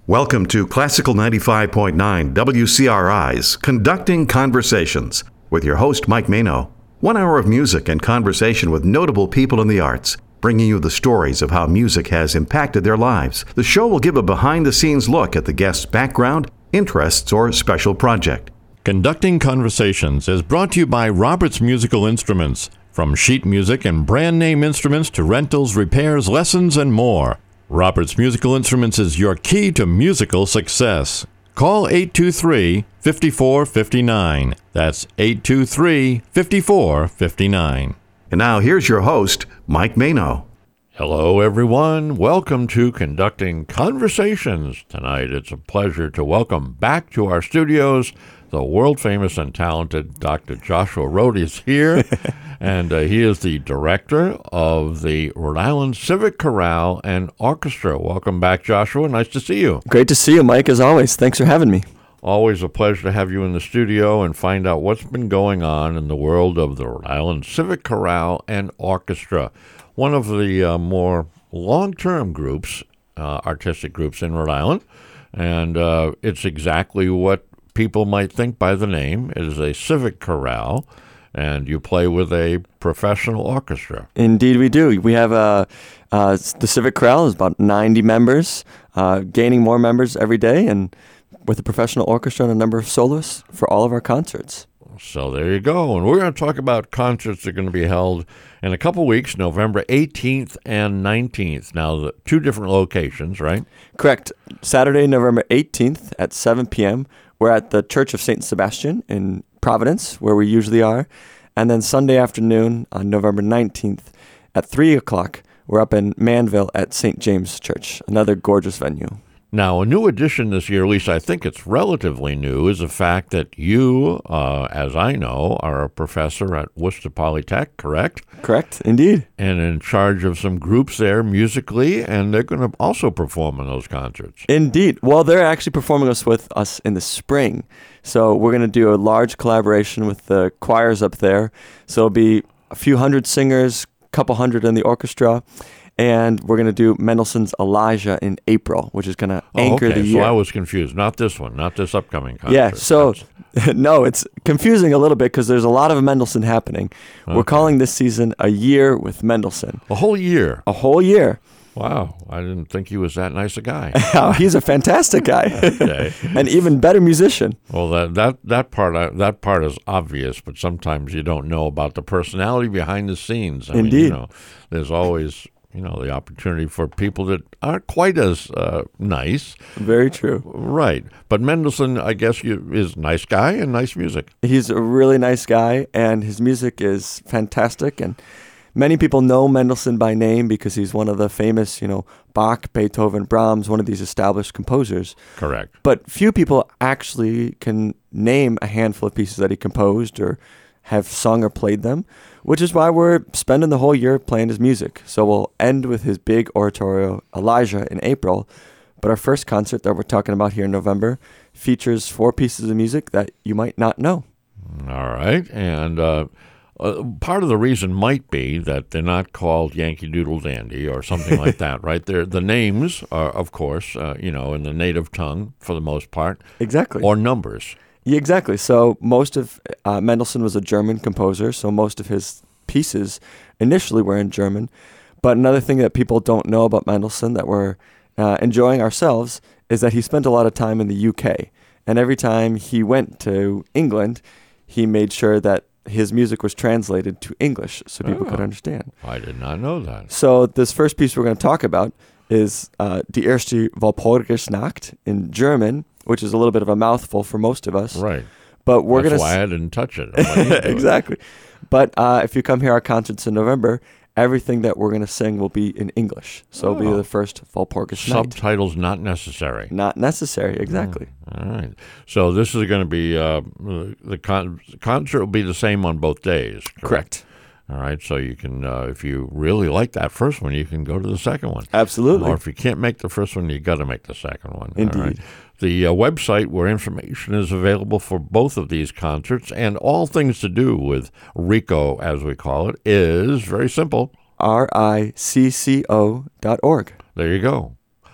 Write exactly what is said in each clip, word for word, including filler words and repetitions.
Welcome to Classical ninety-five point nine W C R I's Conducting Conversations with your host, Mike Mano. One hour of music and conversation with notable people in the arts, bringing you the stories of how music has impacted their lives. The show will give a behind-the-scenes look at the guest's background, interests, or special project. Conducting Conversations is brought to you by Roberts Musical Instruments. From sheet music and brand name instruments to rentals, repairs, lessons, and more. Roberts Musical Instruments is your key to musical success. Call eight two three, five four five nine. That's eight two three, five four five nine. And now here's your host, Mike Mano. Hello, everyone. Welcome to Conducting Conversations. Tonight, it's a pleasure to welcome back to our studios the world-famous and talented Doctor Joshua Rohde is here, and uh, he is the director of the Rhode Island Civic Chorale and Orchestra. Welcome back, Joshua. Nice to see you. Great to see you, Mike, as always. Thanks for having me. Always a pleasure to have you in the studio and find out what's been going on in the world of the Rhode Island Civic Chorale and Orchestra, one of the uh, more long-term groups, uh, artistic groups in Rhode Island, and uh, it's exactly what people might think by the name. It is a civic chorale, and you play with a professional orchestra. Indeed, we do. We have a uh, the Civic Chorale is about ninety members, uh, gaining more members every day, and with a professional orchestra and a number of soloists for all of our concerts. So there you go. And we're going to talk about concerts that are going to be held in a couple weeks, November eighteenth and nineteenth. Now, the two different locations, right? Correct. Saturday, November eighteenth at seven p.m., we're at the Church of Saint Sebastian in Providence, where we usually are. And then Sunday afternoon on November nineteenth at three o'clock, we're up in Manville at Saint James Church, another gorgeous venue. Now, a new addition this year, at least I think it's relatively new, is the fact that you, uh, as I know, are a professor at Worcester Polytech, correct? Correct, indeed. And in charge of some groups there musically, and they're going to also perform in those concerts. Indeed. Well, they're actually performing us with us in the spring. So we're going to do a large collaboration with the choirs up there. So it'll be a few hundred singers, a couple hundred in the orchestra. And we're going to do Mendelssohn's Elijah in April, which is going to anchor oh, okay. the year. So I was confused. Not this one, not this upcoming concert. Yeah, so, no, it's confusing a little bit because there's a lot of Mendelssohn happening. Okay. We're calling this season A Year with Mendelssohn. A whole year? A whole year. Wow, I didn't think he was that nice a guy. Oh, he's a fantastic guy. Okay. An even better musician. Well, that that that part uh, that part is obvious, but sometimes you don't know about the personality behind the scenes. I Indeed. mean, you know, there's always... you know, the opportunity for people that aren't quite as uh, nice. Very true. Right. But Mendelssohn, I guess, you, is a nice guy and nice music. He's a really nice guy, and his music is fantastic. And many people know Mendelssohn by name because he's one of the famous, you know, Bach, Beethoven, Brahms, one of these established composers. Correct. But few people actually can name a handful of pieces that he composed or have sung or played them, which is why we're spending the whole year playing his music. So we'll end with his big oratorio, Elijah, in April. But our first concert that we're talking about here in November features four pieces of music that you might not know. All right. And uh, uh, part of the reason might be that they're not called Yankee Doodle Dandy or something like that, right? They're, the names are, of course, uh, you know, in the native tongue for the most part. Exactly. Or numbers. Yeah, exactly. So most of uh, Mendelssohn was a German composer, so most of his pieces initially were in German. But another thing that people don't know about Mendelssohn that we're uh, enjoying ourselves is that he spent a lot of time in the U K. And every time he went to England, he made sure that his music was translated to English so people oh, could understand. I did not know that. So this first piece we're going to talk about is uh, Die erste Walpurgisnacht in German, which is a little bit of a mouthful for most of us. Right. But we're That's gonna why s- I didn't touch it. Exactly. It. But uh, if you come here our concerts in November, everything that we're going to sing will be in English. So oh. it'll be the first Walpurgisnacht. Subtitles not necessary. Not necessary, exactly. Mm. All right. So this is going to be, uh, the con- concert will be the same on both days, correct? Correct. All right, so you can, uh, if you really like that first one, you can go to the second one. Absolutely. Or if you can't make the first one, you got to make the second one. Indeed. All right. The uh, website where information is available for both of these concerts and all things to do with RICO, as we call it, is very simple. R I C C O dot org. There you go.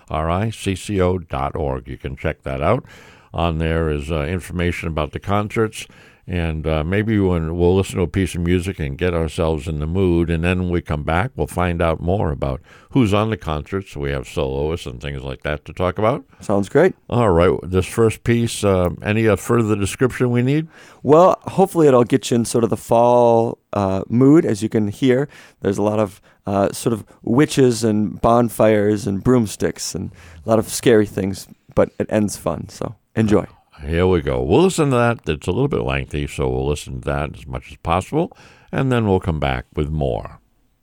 R I C C O dot org. You can check that out. On there is uh, information about the concerts, and uh, maybe when we'll listen to a piece of music and get ourselves in the mood, and then when we come back, we'll find out more about who's on the concerts. We have soloists and things like that to talk about. Sounds great. All right. This first piece, uh, any uh, further description we need? Well, hopefully it'll get you in sort of the fall uh, mood. As you can hear, there's a lot of uh, sort of witches and bonfires and broomsticks and a lot of scary things, but it ends fun, so enjoy. Here we go. We'll listen to that. It's a little bit lengthy, so we'll listen to that as much as possible, and then we'll come back with more.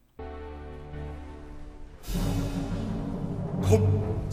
Kommt,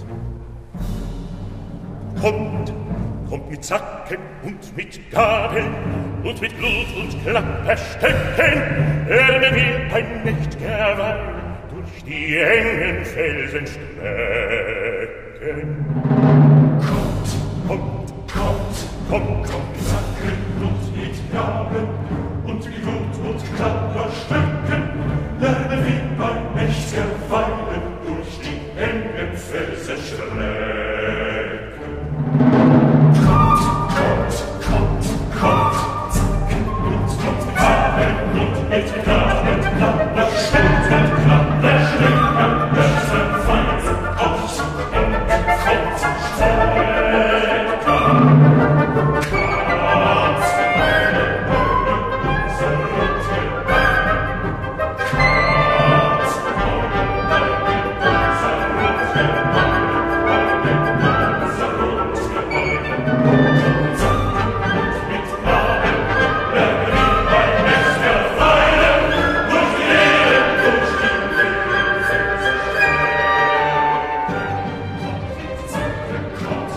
kommt, kommt mit Zacken und mit Gabel und mit Blut und Klapperstöcken, werden wir ein Nächtgerweil durch die engen Felsen strecken. Kommt, kommt, kommt, kommt, kommt mit Zacken und mit Gabel und mit Blut und Klapperstöcken, werden wir ein Nächtgerweil durch die engen Felsen strecken. Kommt, kommt, kommt, kommt, Zacken und mit Gabel und mit Gabel, Klapperstöcken, Klapperstöcken, werden Feinde aus engen Felsen strecken. Kommt,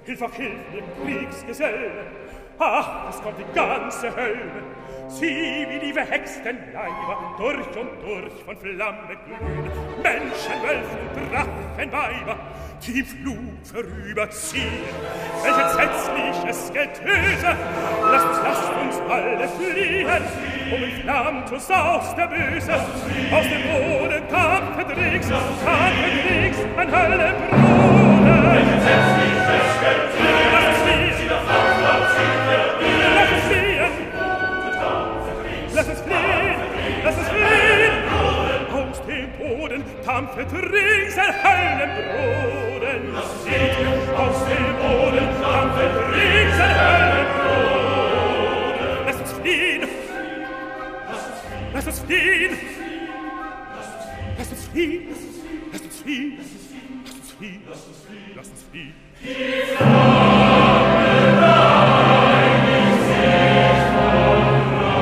Hilf auf Hilf, ihr Kriegsgeselle! Ach, es kommt die ganze Hölle! Sieh, wie die verhexten Leiber durch und durch von Flamme glühen, Menschen, Wölfe und Drachenweiber, die im Flug vorüberziehen. Welch entsetzliches Getöse! Lasst uns, lasst uns alle fliehen, um in Flammen zu saust der Böse. Aus dem Boden kam Verdriegs, kam Verdriegs, ein Höllenbruder. Welch entsetzliches Getöse! Lasst uns fliehen! Lasst uns fliehen! Lass uns fliehen, lass uns fliehen! Aus dem Boden dampfet rings ein Höllenbroden. Seht ihr, aus dem Boden dampfet rings ein Höllenbroden. Lass uns fliehen! Lass uns fliehen! Lass uns fliehen! Lass uns fliehen! Lass uns fliehen! Lass uns fliehen! Die Flamme rein, ich seh von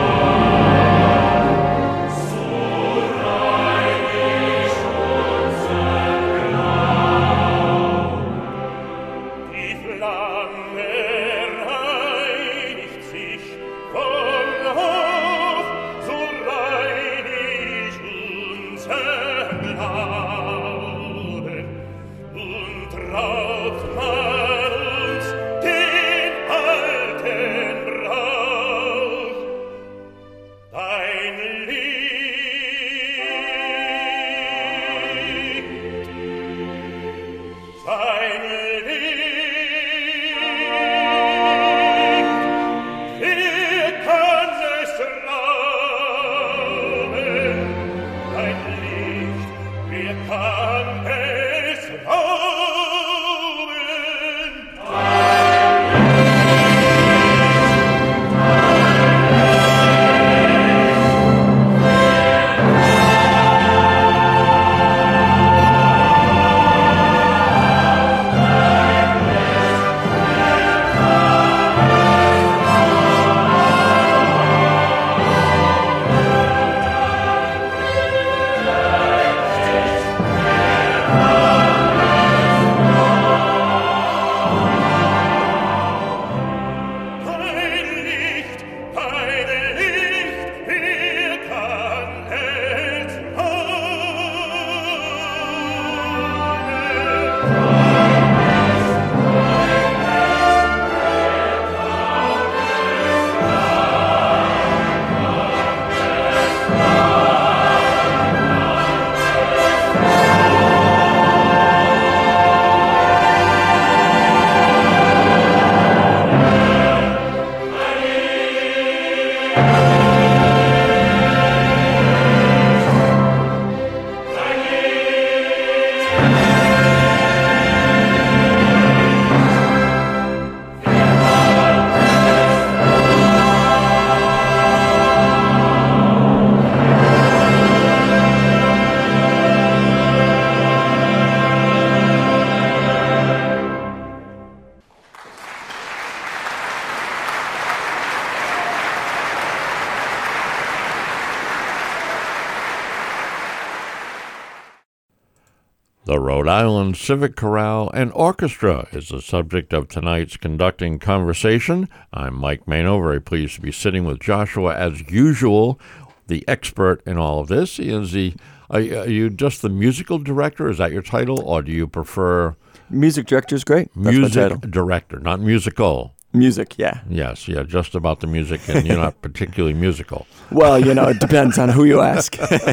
The Rhode Island Civic Chorale and Orchestra is the subject of tonight's conducting conversation. I'm Mike Mano, very pleased to be sitting with Joshua, as usual, the expert in all of this. Is the are, are you just the musical director? Is that your title, or do you prefer music director? Is great. That's music my title. Director, not musical. Music, yeah. Yes, yeah, just about the music, and you're not particularly musical. Well, you know, it depends on who you ask.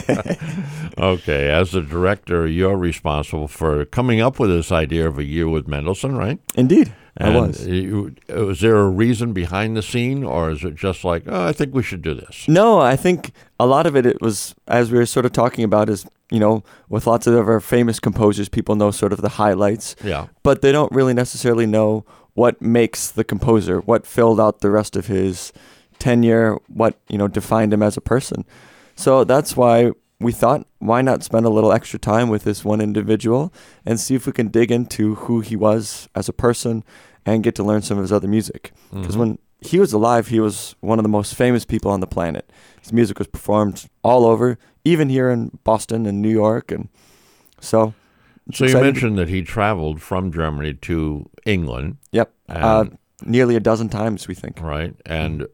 Okay, as the director, you're responsible for coming up with this idea of a year with Mendelssohn, right? Indeed, and I was. You, was there a reason behind the scene, or is it just like, oh, I think we should do this? No, I think a lot of it, it was, as we were sort of talking about, is, you know, with lots of our famous composers, people know sort of the highlights. Yeah. But they don't really necessarily know what makes the composer, what filled out the rest of his tenure, what, you know, defined him as a person. So that's why we thought, why not spend a little extra time with this one individual and see if we can dig into who he was as a person and get to learn some of his other music. Because mm-hmm. when he was alive, he was one of the most famous people on the planet. His music was performed all over, even here in Boston and New York. And so it's So you exciting. mentioned that he traveled from Germany to England, Yep. And- Uh, nearly a dozen times, we think. right? And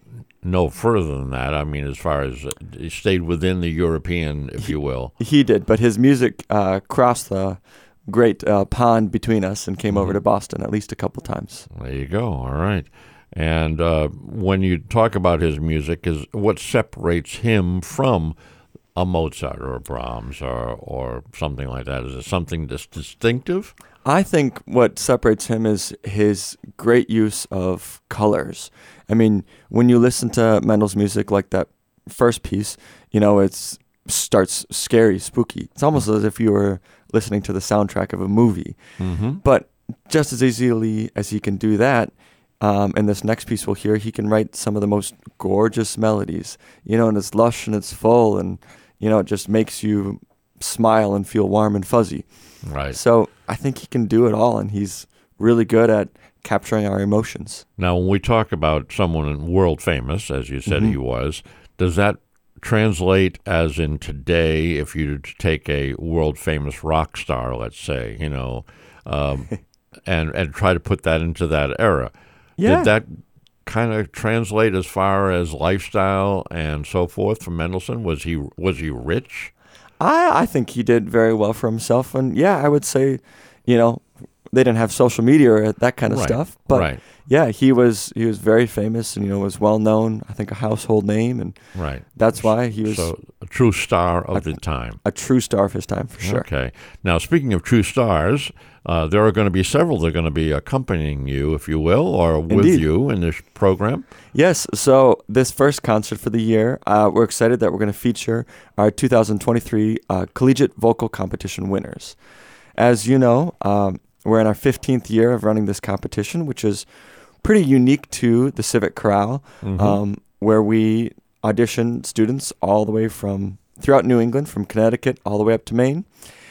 no further than that. I mean, as far as uh, he stayed within the European, if you will. He did, but his music uh, crossed the great uh, pond between us and came over to Boston at least a couple times. There you go. All right. And uh, when you talk about his music, is what separates him from a Mozart or a Brahms or or something like that? Is it something that's distinctive? I think what separates him is his great use of colors. I mean, when you listen to Mendel's music, like that first piece, you know, it's starts scary, spooky. It's almost as if you were listening to the soundtrack of a movie. Mm-hmm. But just as easily as he can do that, um, in this next piece we'll hear, he can write some of the most gorgeous melodies, you know, and it's lush and it's full and, you know, it just makes you smile and feel warm and fuzzy. Right. So I think he can do it all, and he's really good at capturing our emotions. Now, when we talk about someone world famous, as you said Mhm. he was, does that translate as in today, if you take a world famous rock star, let's say, you know, um, and and try to put that into that era? Yeah. Did that kind of translate as far as lifestyle and so forth from Mendelssohn? Was he was he rich? I, I think he did very well for himself. And yeah, I would say, you know, they didn't have social media or that kind of Right, stuff. But right. yeah, he was he was very famous and, you know, was well known, I think a household name. And Right. that's why he was So a true star of the time. a true star of his time, for sure. Okay. Now, speaking of true stars, uh, there are going to be several that are going to be accompanying you, if you will, or with Indeed. you in this program. Yes, so this first concert for the year, uh, we're excited that we're going to feature our two thousand twenty-three uh, Collegiate Vocal Competition winners. As you know, um, we're in our fifteenth year of running this competition, which is pretty unique to the Civic Chorale, Mhm. um, where we audition students all the way from throughout New England, from Connecticut all the way up to Maine,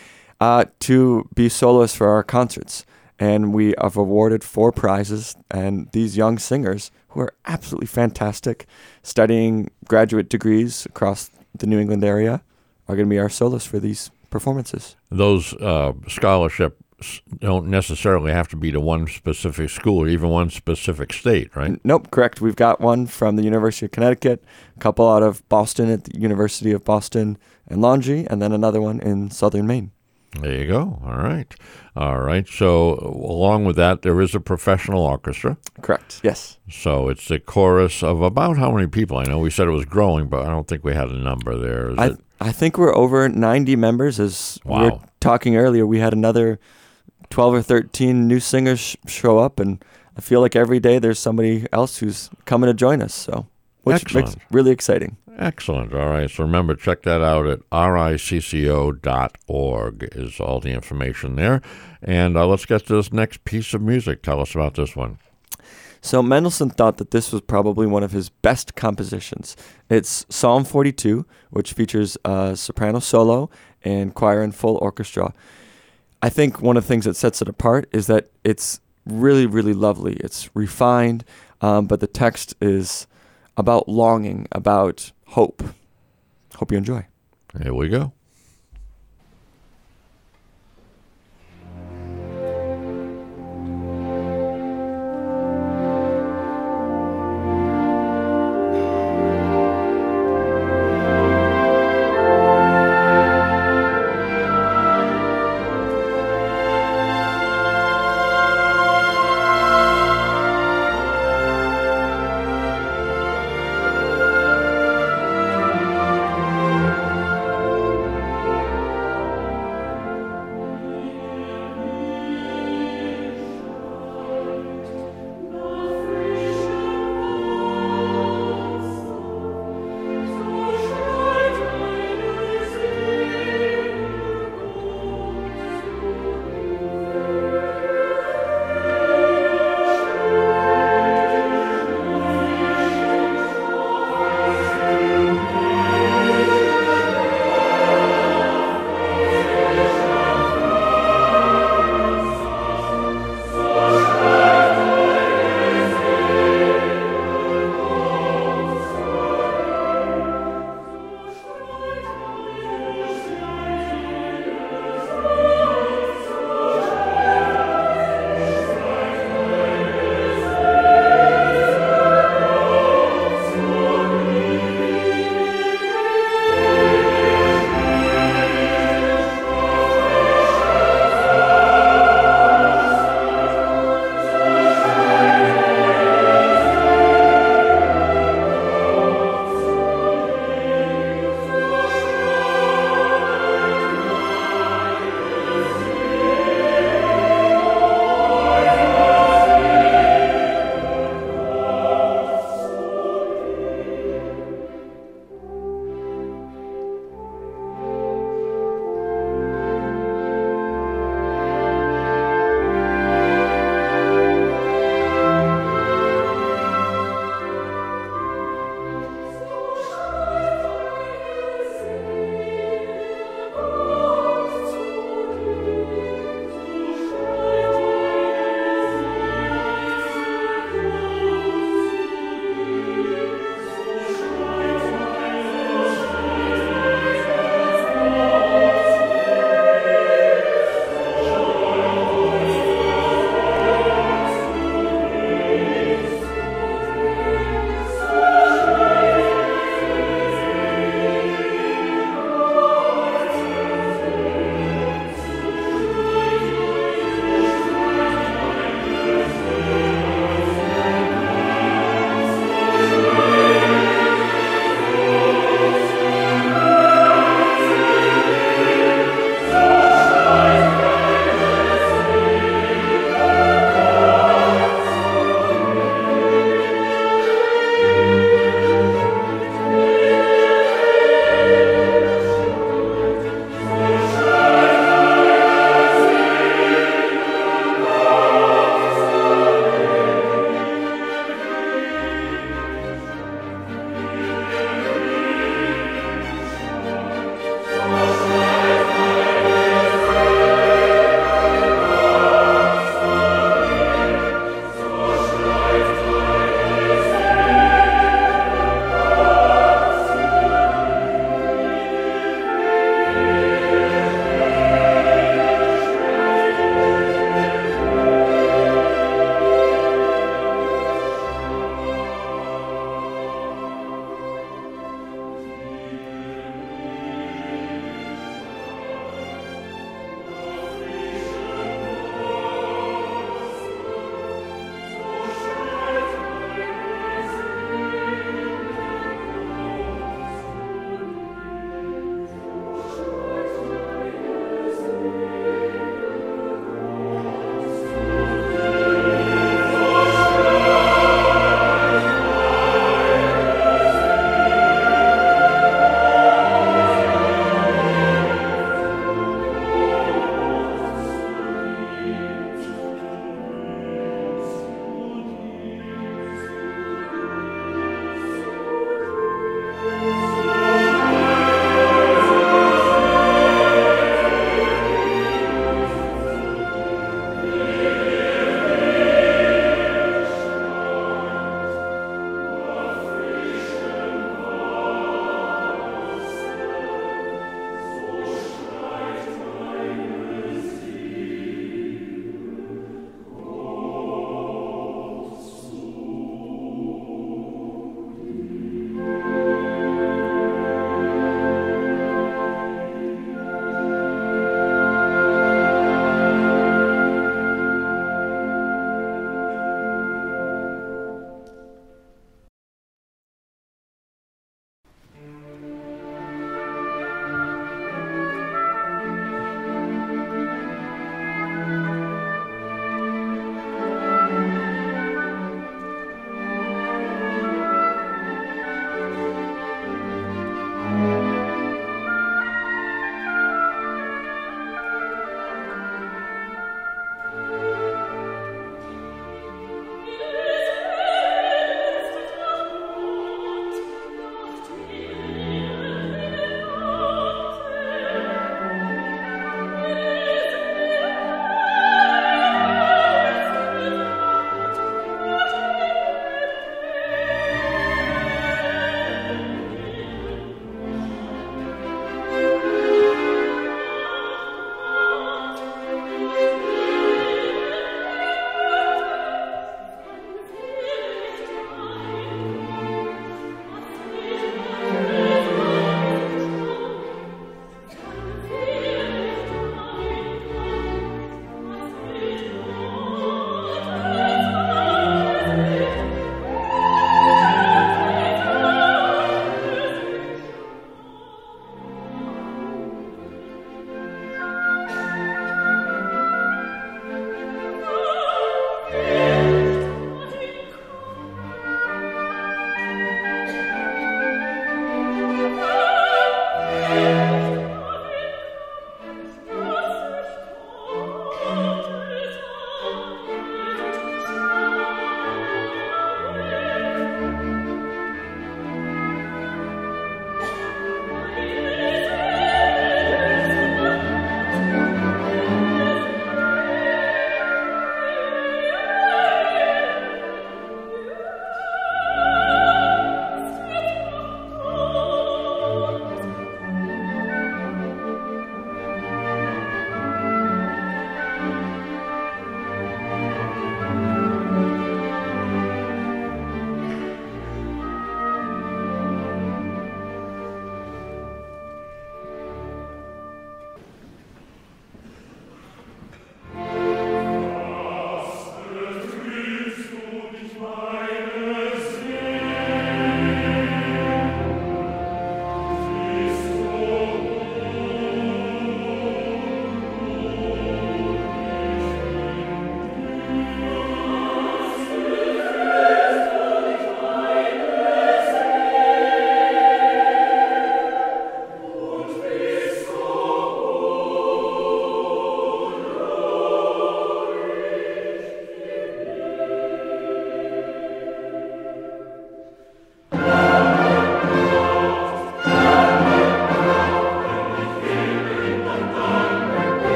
uh, to be soloists for our concerts. And we have awarded four prizes, and these young singers, who are absolutely fantastic, studying graduate degrees across the New England area, are going to be our soloists for these performances. Those uh, scholarships don't necessarily have to be to one specific school or even one specific state, right? N- Nope, correct. We've got one from the University of Connecticut, a couple out of Boston at the University of Boston and Laundry, and then another one in southern Maine. There you go. All right. All right. So, along with that, there is a professional orchestra. Correct, yes. So, it's a chorus of about how many people? I know we said it was growing, but I don't think we had a number there. Is I it? I think we're over ninety members. As we were Wow. talking earlier, we had another twelve or thirteen new singers sh- show up, and I feel like every day there's somebody else who's coming to join us. So, which makes Excellent. it really exciting. Excellent. All right. So remember, check that out at R I C C O dot org is all the information there. And uh, let's get to this next piece of music. Tell us about this one. So Mendelssohn thought that this was probably one of his best compositions. It's Psalm forty-two, which features a soprano solo and choir and full orchestra. I think one of the things that sets it apart is that it's really, really lovely. It's refined, um, but the text is about longing, about hope. Hope you enjoy. Here we go. Thank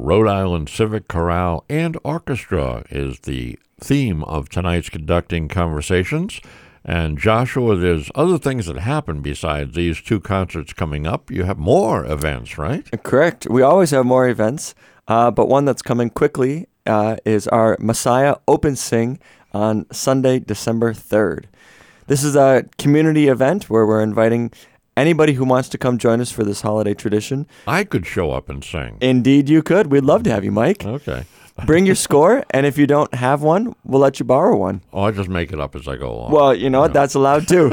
Rhode Island Civic Chorale and Orchestra is the theme of tonight's Conducting Conversations. And Joshua, there's other things that happen besides these two concerts coming up. You have more events, right? Correct. We always have more events, uh, but one that's coming quickly uh, is our Messiah Open Sing on Sunday, December third. This is a community event where we're inviting anybody who wants to come join us for this holiday tradition. I could show up and sing. Indeed you could. We'd love to have you, Mike. Okay. Bring your score, and if you don't have one, we'll let you borrow one. Oh, I just make it up as I go along. Well, you know what? That's allowed too.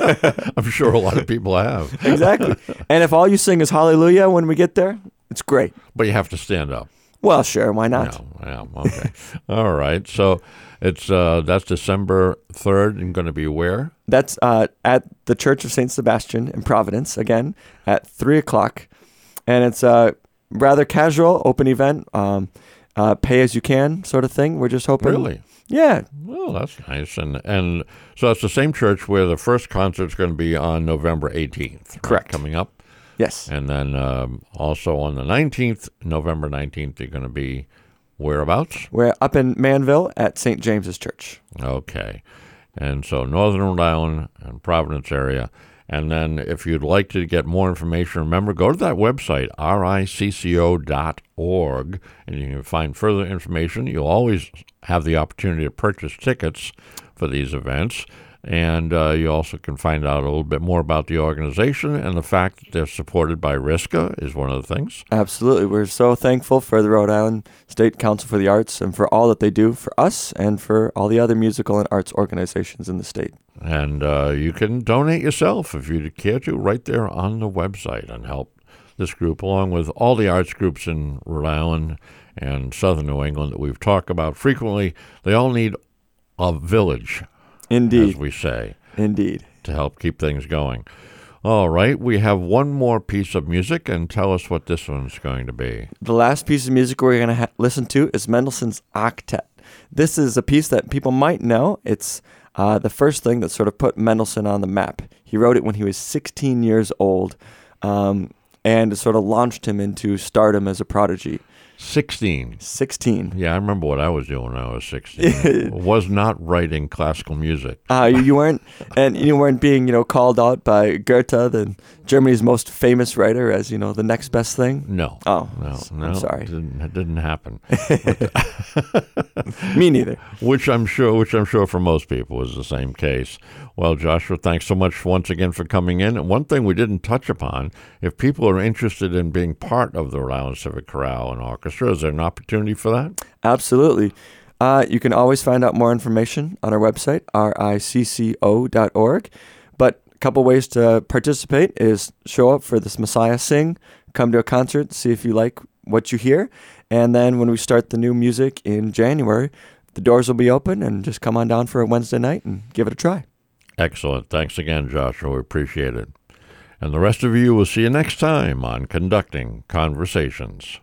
I'm sure a lot of people have. Exactly. And if all you sing is hallelujah when we get there, it's great. But you have to stand up. Well, sure. Why not? Yeah, yeah, okay. All right. So it's uh, that's December third and going to be where? That's uh, at the Church of Saint Sebastian in Providence, again, at three o'clock. And it's a rather casual, open event. Um Uh, pay as you can sort of thing. We're just hoping. Really? Yeah. Well, that's nice. And and so it's the same church where the first concert's going to be on November eighteenth. Correct. Right, coming up. Yes. And then um, also on the nineteenth, November nineteenth, you're going to be whereabouts? We're up in Manville at Saint James's Church. Okay. And so Northern Rhode Island and Providence area. And then if you'd like to get more information, remember, go to that website, R I C C O dot org, and you can find further information. You'll always have the opportunity to purchase tickets for these events. And uh, you also can find out a little bit more about the organization, and the fact that they're supported by R I S C A is one of the things. Absolutely. We're so thankful for the Rhode Island State Council for the Arts and for all that they do for us and for all the other musical and arts organizations in the state. And uh, you can donate yourself if you care to right there on the website and help this group, along with all the arts groups in Rhode Island and southern New England that we've talked about frequently. They all need a village, Indeed. as we say, Indeed. to help keep things going. All right, we have one more piece of music, and tell us what this one's going to be. The last piece of music we're going to ha- listen to is Mendelssohn's Octet. This is a piece that people might know. It's uh, the first thing that sort of put Mendelssohn on the map. He wrote it when he was sixteen years old, um, and it sort of launched him into stardom as a prodigy. sixteen. sixteen. Yeah, I remember what I was doing when I was sixteen. Was not writing classical music. Uh, you, you weren't, and you weren't being, you know, called out by Goethe, the Germany's most famous writer, as, you know, the next best thing. No. Oh, no, no. I'm sorry. It didn't, it didn't happen. Me neither. Which I'm sure, which I'm sure for most people is the same case. Well, Joshua, thanks so much once again for coming in. And one thing we didn't touch upon: if people are interested in being part of the Rhode Island Civic Chorale and Orchestra, is there an opportunity for that? Absolutely. Uh, you can always find out more information on our website, R I C C O dot org. But a couple ways to participate is show up for this Messiah Sing, come to a concert, see if you like what you hear. And then when we start the new music in January, the doors will be open, and just come on down for a Wednesday night and give it a try. Excellent. Thanks again, Joshua. We appreciate it. And the rest of you will see you next time on Conducting Conversations.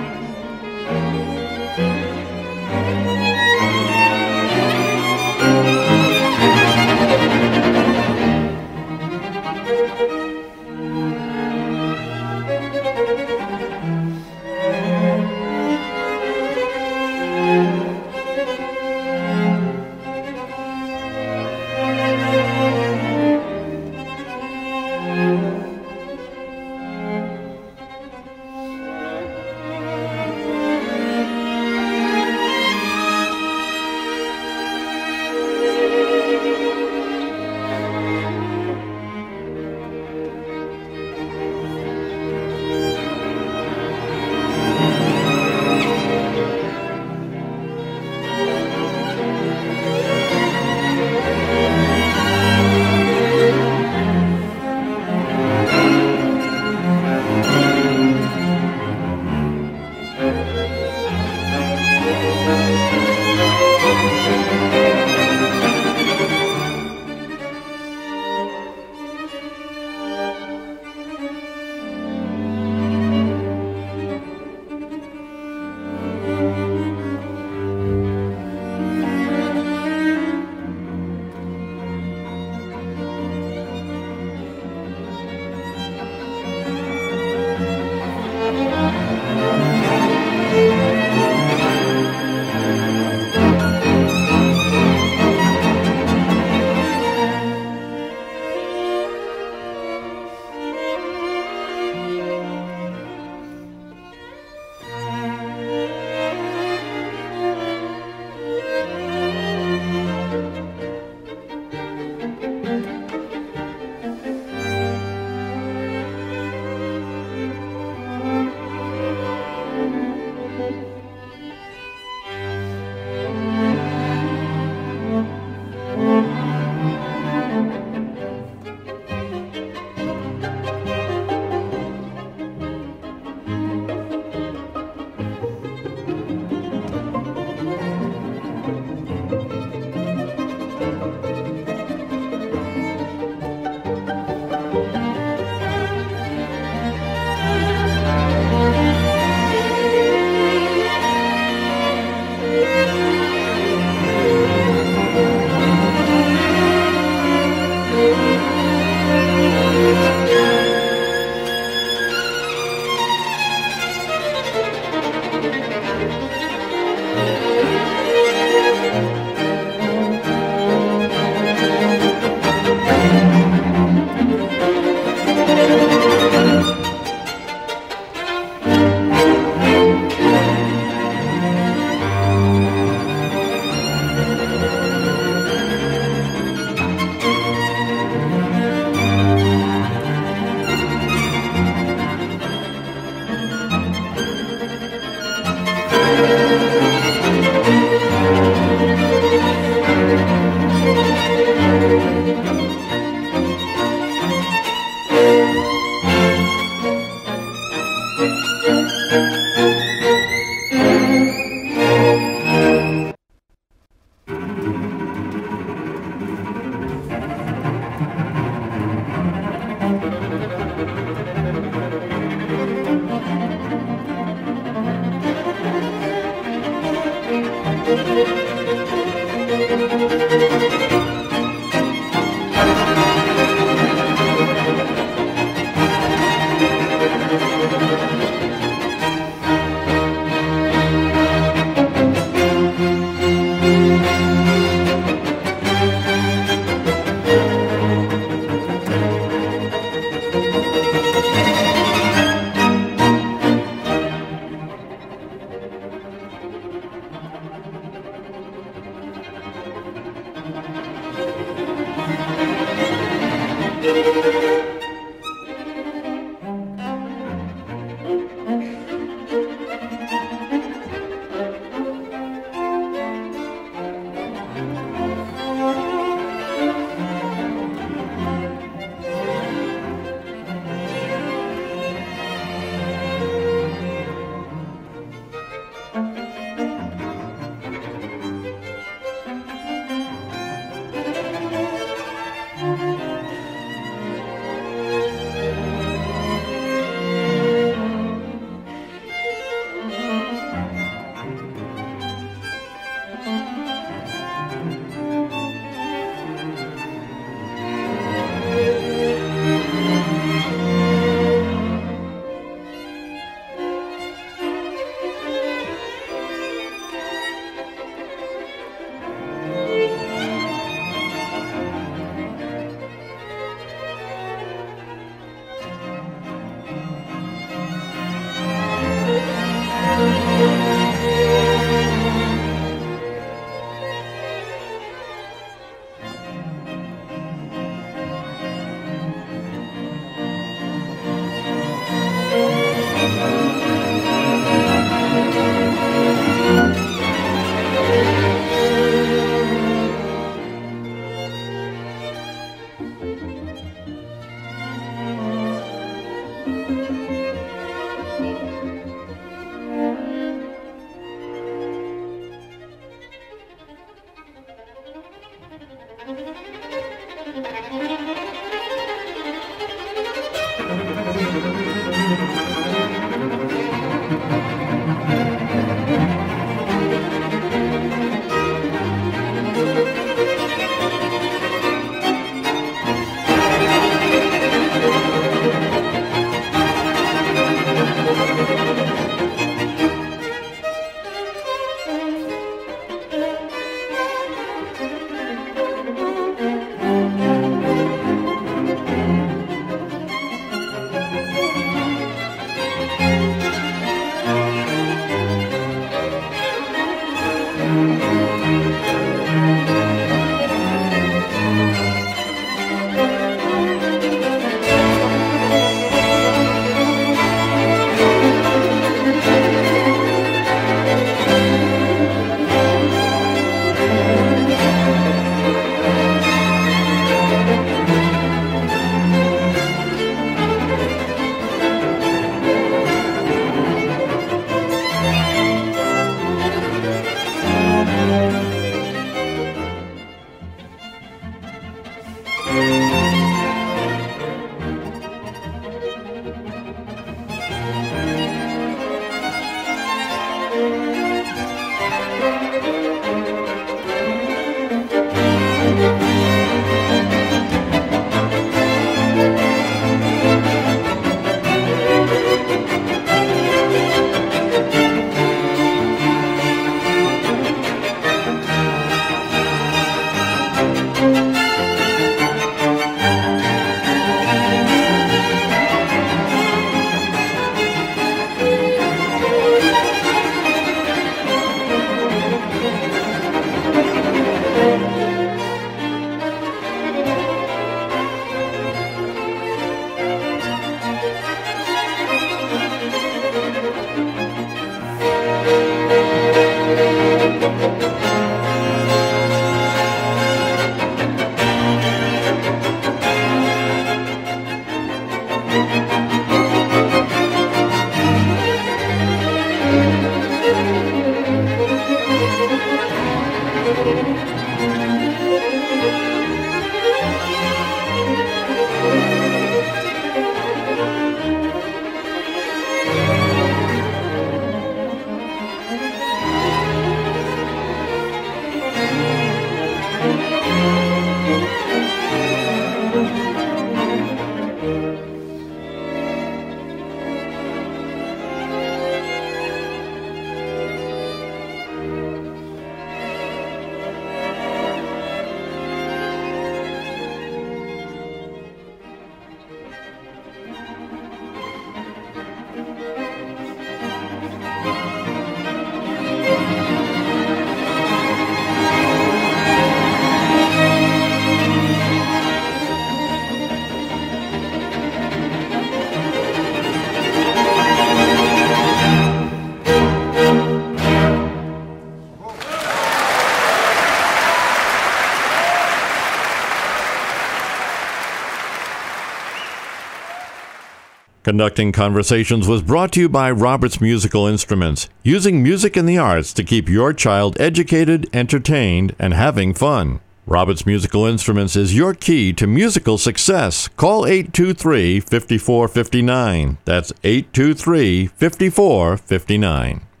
Conducting Conversations was brought to you by Roberts Musical Instruments, using music in the arts to keep your child educated, entertained, and having fun. Roberts Musical Instruments is your key to musical success. Call eight two three, five four five nine. That's eight two three, five four five nine.